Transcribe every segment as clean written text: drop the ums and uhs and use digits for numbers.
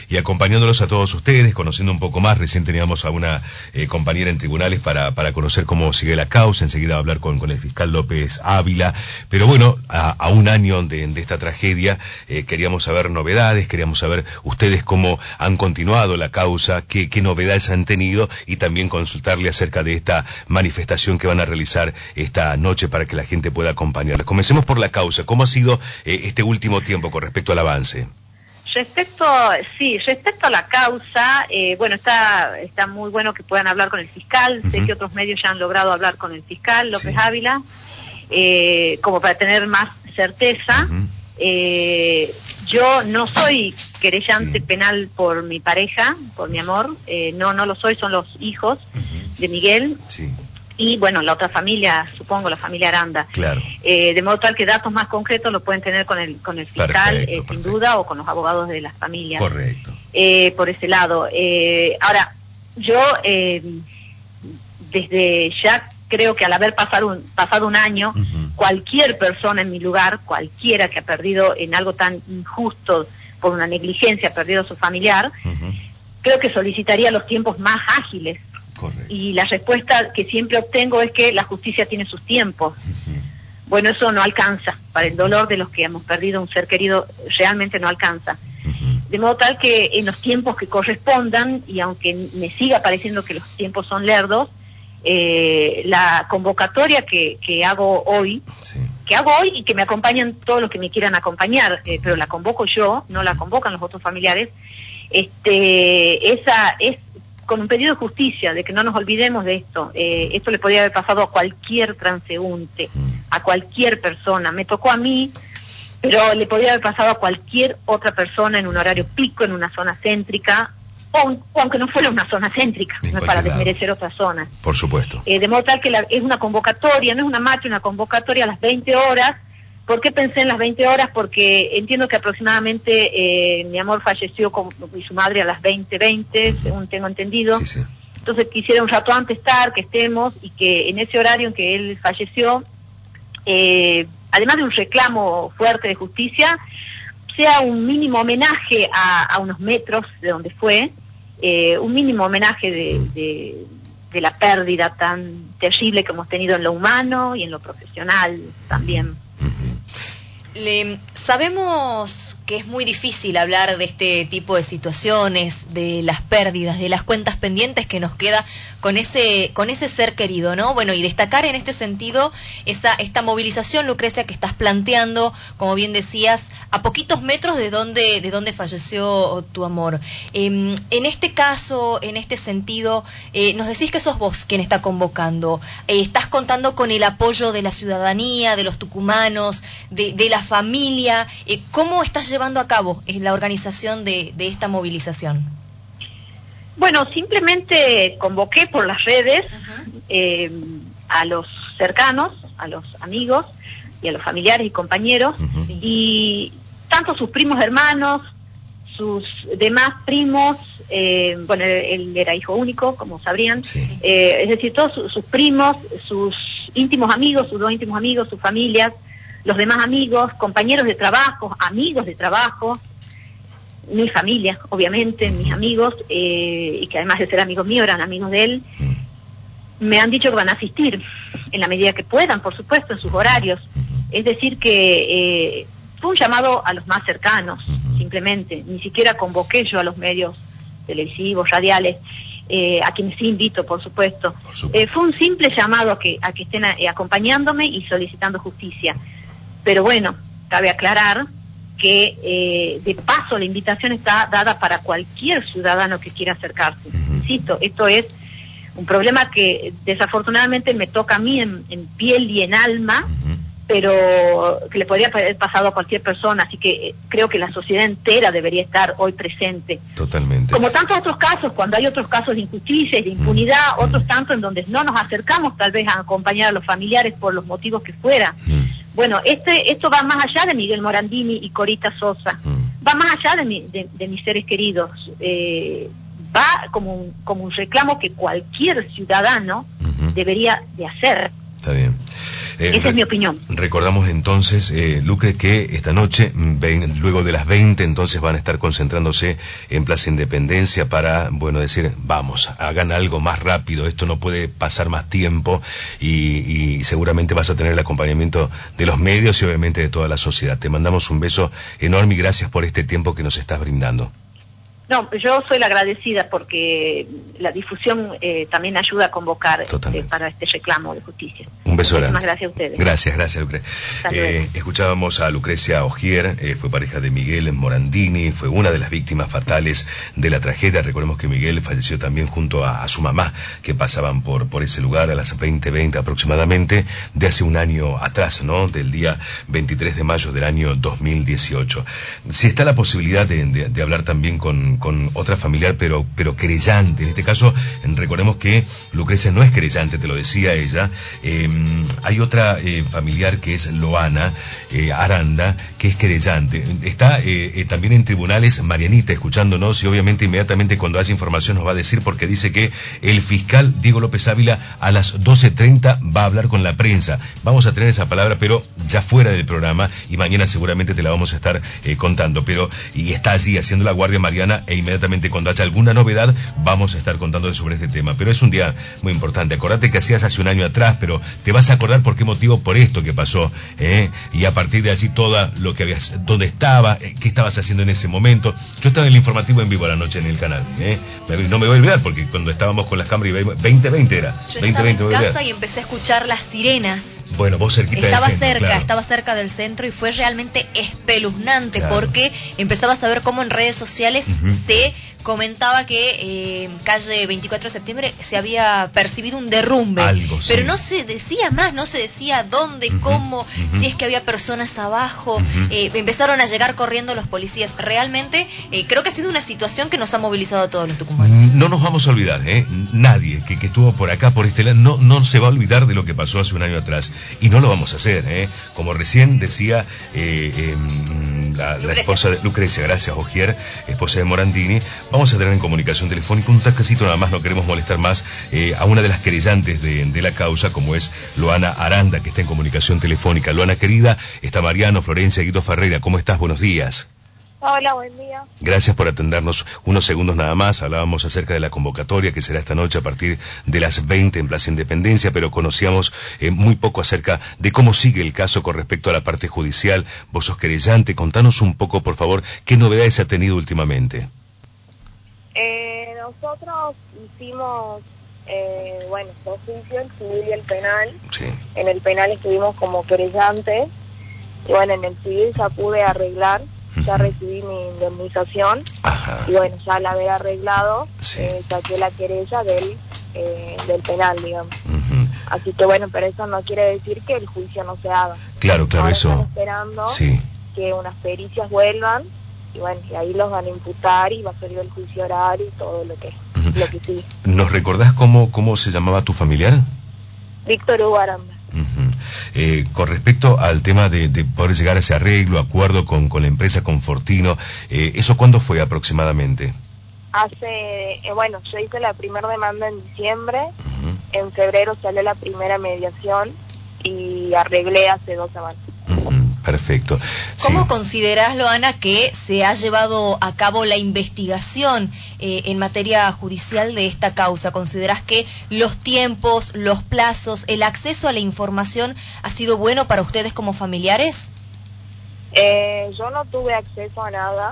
y acompañándolos a todos ustedes, conociendo un poco más. Recién teníamos a una compañera en tribunales para conocer cómo sigue la causa, enseguida hablar con el fiscal López Ávila, pero bueno, a un año de esta tragedia, queríamos saber novedades, queríamos saber ustedes cómo han continuado la causa, qué novedades han tenido, y también consultarle acerca de esta manifestación que van a realizar esta noche para que la gente pueda acompañarles. Comencemos por la causa. ¿Cómo ha sido este último tiempo con respecto al avance? Respecto a la causa, bueno, está muy bueno que puedan hablar con el fiscal. Sé que otros medios ya han logrado hablar con el fiscal López Ávila, como para tener más certeza. Yo no soy querellante penal por mi pareja, por mi amor, no lo soy, son los hijos de Miguel. Y bueno, la otra familia, supongo, la familia Aranda. Claro. De modo tal que datos más concretos los pueden tener con el fiscal, sin duda, o con los abogados de las familias. Correcto. Por ese lado. Ahora, yo desde ya creo que al haber pasado un año, cualquier persona en mi lugar, cualquiera que ha perdido en algo tan injusto, por una negligencia, ha perdido a su familiar, creo que solicitaría los tiempos más ágiles. Correcto. Y la respuesta que siempre obtengo es que la justicia tiene sus tiempos. Bueno, eso no alcanza. Para el dolor de los que hemos perdido un ser querido, realmente no alcanza. De modo tal que en los tiempos que correspondan, y aunque me siga pareciendo que los tiempos son lerdos, la convocatoria que hago hoy, y que me acompañan todos los que me quieran acompañar, pero la convoco yo, no la convocan los otros familiares, esa es con un pedido de justicia, de que no nos olvidemos de esto. Esto le podría haber pasado a cualquier transeúnte, a cualquier persona. Me tocó a mí, pero le podría haber pasado a cualquier otra persona en un horario pico, en una zona céntrica, o aunque no fuera una zona céntrica, no es para desmerecer otras zonas. Por supuesto. De modo tal que es una convocatoria, no es una marcha, una convocatoria a las 20 horas. ¿Por qué pensé en las 20 horas? Porque entiendo que aproximadamente mi amor falleció y su madre a las 20:20, según tengo entendido. Entonces quisiera un rato antes que estemos, y que en ese horario en que él falleció, además de un reclamo fuerte de justicia, sea un mínimo homenaje a unos metros de donde fue, un mínimo homenaje de la pérdida tan terrible que hemos tenido en lo humano y en lo profesional también. Sabemos que es muy difícil hablar de este tipo de situaciones, de las pérdidas, de las cuentas pendientes que nos queda con ese ser querido, ¿no? Bueno, y destacar en este sentido esta movilización, Lucrecia, que estás planteando, como bien decías, a poquitos metros de donde falleció tu amor. En este caso, en este sentido, nos decís que sos vos quien está convocando. Estás contando con el apoyo de la ciudadanía, de los tucumanos, de la familia. ¿Cómo estás llevando a cabo la organización de esta movilización? Bueno, simplemente convoqué por las redes a los cercanos, a los amigos y a los familiares y compañeros, y tanto sus primos hermanos, sus demás primos, bueno, él era hijo único, como sabrían, es decir, todos sus primos, sus íntimos amigos, sus dos íntimos amigos, sus familias, los demás amigos, compañeros de trabajo, amigos de trabajo, mi familia, obviamente, mis amigos, y que además de ser amigos míos, eran amigos de él, me han dicho que van a asistir en la medida que puedan, por supuesto, en sus horarios. Es decir que fue un llamado a los más cercanos, simplemente. Ni siquiera convoqué yo a los medios televisivos, radiales, a quienes sí invito, por supuesto. Fue un simple llamado a que estén acompañándome y solicitando justicia. Pero bueno, cabe aclarar que de paso la invitación está dada para cualquier ciudadano que quiera acercarse. Insisto, esto es un problema que desafortunadamente me toca a mí en piel y en alma, pero que le podría haber pasado a cualquier persona, así que creo que la sociedad entera debería estar hoy presente. Totalmente. Como tantos otros casos, cuando hay otros casos de injusticia y de impunidad, otros tantos en donde no nos acercamos tal vez a acompañar a los familiares por los motivos que fuera. Bueno, esto va más allá de Miguel Morandini y Corita Sosa, va más allá de mis seres queridos, va como un reclamo que cualquier ciudadano debería de hacer. Está bien. Esa es mi opinión. Recordamos entonces, Lucre, que esta noche, luego de las 20, entonces van a estar concentrándose en Plaza Independencia para, bueno, decir, vamos, hagan algo más rápido, esto no puede pasar más tiempo, y seguramente vas a tener el acompañamiento de los medios y obviamente de toda la sociedad. Te mandamos un beso enorme y gracias por este tiempo que nos estás brindando. No, yo soy la agradecida porque la difusión también ayuda a convocar para este reclamo de justicia. Un beso grande. Muchísimas gracias a ustedes. Gracias, Lucre. Escuchábamos a Lucrecia Ogier, fue pareja de Miguel Morandini, fue una de las víctimas fatales de la tragedia. Recordemos que Miguel falleció también junto a su mamá, que pasaban por ese lugar a las 20:20 aproximadamente, de hace un año atrás, ¿no? Del día 23 de mayo del año 2018. Si está la posibilidad de hablar también con otra familiar, pero querellante. En este caso, recordemos que Lucrecia no es querellante, te lo decía ella. Hay otra familiar que es Loana Aranda, que es querellante. Está también en tribunales Marianita, escuchándonos, y obviamente inmediatamente cuando haya información nos va a decir, porque dice que el fiscal Diego López Ávila a las 12:30 va a hablar con la prensa. Vamos a tener esa palabra, pero ya fuera del programa, y mañana seguramente te la vamos a estar contando. Y está allí haciendo la guardia Mariana, e inmediatamente cuando haya alguna novedad vamos a estar contando sobre este tema. Pero es un día muy importante. Acordate que hacías hace un año atrás, pero te vas a acordar por qué motivo, por esto que pasó, y a partir de allí todo lo que habías, dónde estaba, qué estabas haciendo en ese momento. Yo estaba en el informativo en vivo a la noche en el canal, no me voy a olvidar, porque cuando estábamos con las cámaras, 2020 era. Yo estaba en casa y empecé a escuchar las sirenas. Bueno, vos cerquita del centro, claro. Estaba cerca del centro, y fue realmente espeluznante, claro, porque empezabas a ver cómo en redes sociales se comentaba que calle 24 de septiembre se había percibido un derrumbe. Pero no se decía más, no se decía dónde, cómo, si es que había personas abajo. Empezaron a llegar corriendo los policías. Realmente creo que ha sido una situación que nos ha movilizado a todos los tucumanos. No nos vamos a olvidar, nadie que estuvo por acá, por este lado, no se va a olvidar de lo que pasó hace un año atrás. Y no lo vamos a hacer, como recién decía la esposa de Lucrecia, gracias, Ogier, esposa de Morandini. Vamos a tener en comunicación telefónica un toquecito nada más, no queremos molestar más a una de las querellantes de la causa, como es Loana Aranda, que está en comunicación telefónica. Loana, querida, está Mariano, Florencia, Guido Ferreira, ¿cómo estás? Buenos días. Hola, buen día. Gracias por atendernos unos segundos nada más. Hablábamos acerca de la convocatoria que será esta noche a partir de las 20 en Plaza Independencia, pero conocíamos muy poco acerca de cómo sigue el caso con respecto a la parte judicial. Vos sos querellante, contanos un poco, por favor, qué novedades ha tenido últimamente. Nosotros hicimos, dos juicios, el civil y el penal. Sí. En el penal estuvimos como querellantes, y bueno, en el civil ya pude arreglar. Ya recibí mi indemnización. Ajá. Y bueno, ya la haber arreglado, sí, saqué la querella del penal, digamos. Así que bueno, pero eso no quiere decir que el juicio no se haga. Claro, ahora eso. Están esperando que unas pericias vuelvan, y bueno, y ahí los van a imputar y va a salir el juicio oral y todo lo que sigue. ¿Nos recordás cómo se llamaba tu familiar? Víctor Hugo Aranda. Con respecto al tema de poder llegar a ese arreglo, acuerdo con la empresa Confortino, ¿eso cuándo fue aproximadamente? Yo hice la primera demanda en diciembre, en febrero salió la primera mediación y arreglé hace 2 semanas. Perfecto. ¿Cómo considerás, Loana, que se ha llevado a cabo la investigación en materia judicial de esta causa? ¿Considerás que los tiempos, los plazos, el acceso a la información ha sido bueno para ustedes como familiares? Yo no tuve acceso a nada,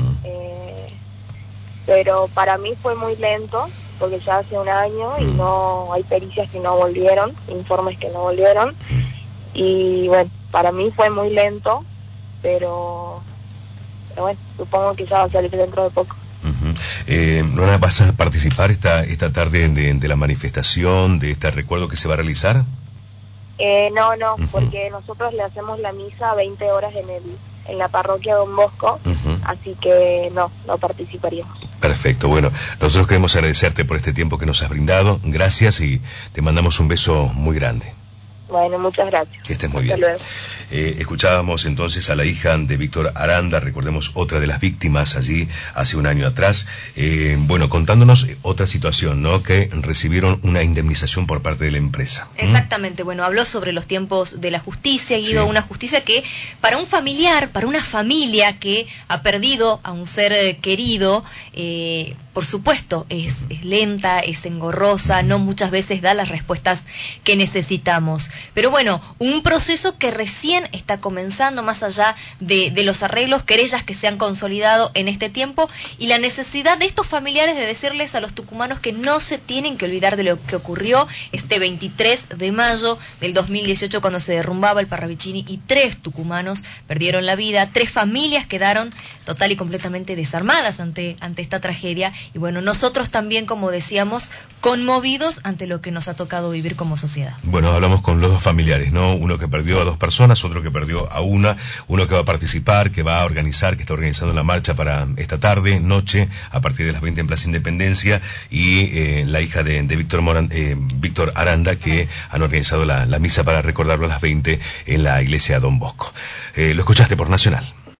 pero para mí fue muy lento, porque ya hace un año y no hay pericias que no volvieron, informes que no volvieron, y bueno, para mí fue muy lento, pero bueno, supongo que ya va a salir dentro de poco. ¿No vas a participar esta tarde de la manifestación, de este recuerdo que se va a realizar? No, porque nosotros le hacemos la misa a 20 horas en la parroquia Don Bosco, así que no participaríamos. Perfecto, bueno, nosotros queremos agradecerte por este tiempo que nos has brindado, gracias, y te mandamos un beso muy grande. Bueno, muchas gracias. Que estés muy Hasta bien. luego. Escuchábamos entonces a la hija de Víctor Aranda, recordemos otra de las víctimas allí hace un año atrás, bueno, contándonos otra situación, ¿no? Que recibieron una indemnización por parte de la empresa. Exactamente, bueno, habló sobre los tiempos de la justicia, Guido, Sí. una justicia que para un familiar, para una familia que ha perdido a un ser querido, por supuesto, es lenta, es engorrosa, no muchas veces da las respuestas que necesitamos. Pero bueno, un proceso que recién está comenzando, más allá de los arreglos, querellas que se han consolidado en este tiempo, y la necesidad de estos familiares de decirles a los tucumanos que no se tienen que olvidar de lo que ocurrió este 23 de mayo del 2018, cuando se derrumbaba el Parravicini y 3 tucumanos perdieron la vida, 3 familias quedaron total y completamente desarmadas ante esta tragedia. Y bueno, nosotros también, como decíamos, conmovidos ante lo que nos ha tocado vivir como sociedad. Bueno, hablamos con los dos familiares, ¿no? Uno que perdió a 2 personas, otro que perdió a una, uno que va a participar, que va a organizar, que está organizando la marcha para esta tarde, noche, a partir de las 20 en Plaza Independencia, y la hija de Víctor Aranda, que han organizado la misa para recordarlo a las 20 en la iglesia Don Bosco. Lo escuchaste por Nacional.